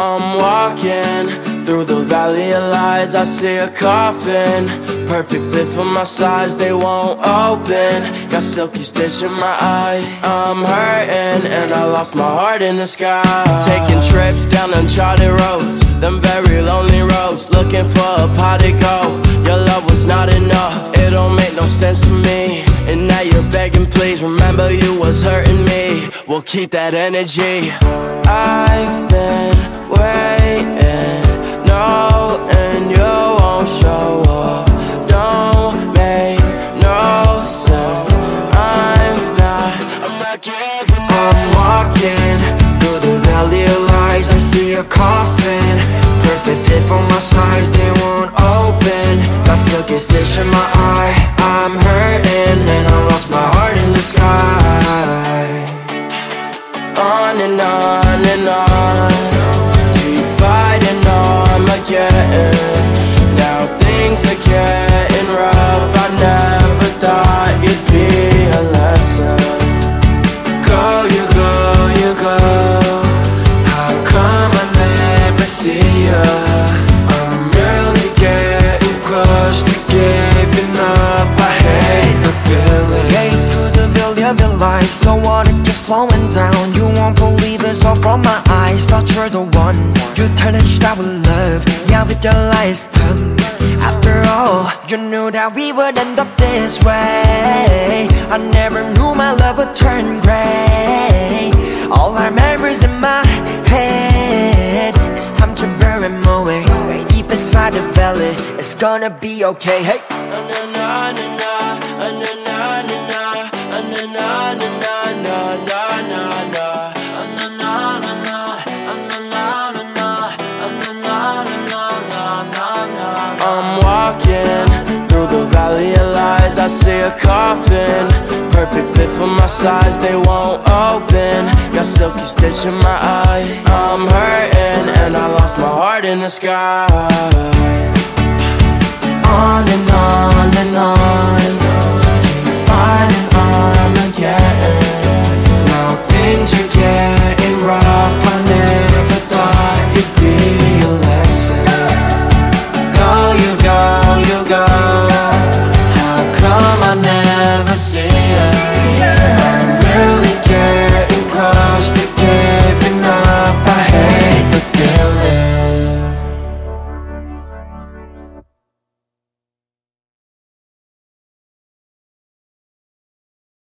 I'm walking through the valley of lies. I see a coffin, perfect fit for my size. They won't open, got silky stitch in my eye. I'm hurting and I lost my heart in the sky. Taking trips down uncharted roads, them very lonely roads, looking for a pot to go. Your love was not enough, it don't make no sense to me. And now you're begging, please remember you was hurting me. We'll keep that energy. I've been waiting, knowing you won't show up. Don't make no sense. I'm not giving up. I'm walking through the valley of lies. I see a coffin, perfect fit for my size. They won't open, got silky stitch in my eye. I'm hurting and I lost my heart in the sky. On and on and on, keep fighting on again. Now things are getting rough. I never thought you'd be a lesson. Go, you go, you go. How come I never see ya? I'm really getting close to giving up. I hate the feeling. Gate to the valley of your lies. The water keeps flowing down. You won't believe it's all from my eyes. Thought you're the one. You tarnished our love, yeah, with your lies done. After all, you knew that we would end up this way. I never knew my love would turn gray. All our memories in my head, it's time to bury them away. Way deep inside the valley, it's gonna be okay. Hey. I'm walking through the valley of lies. I see a coffin, perfect fit for my size. They won't open, got silky stitch in my eye. I'm hurting and I lost my heart in the sky. On and on and on,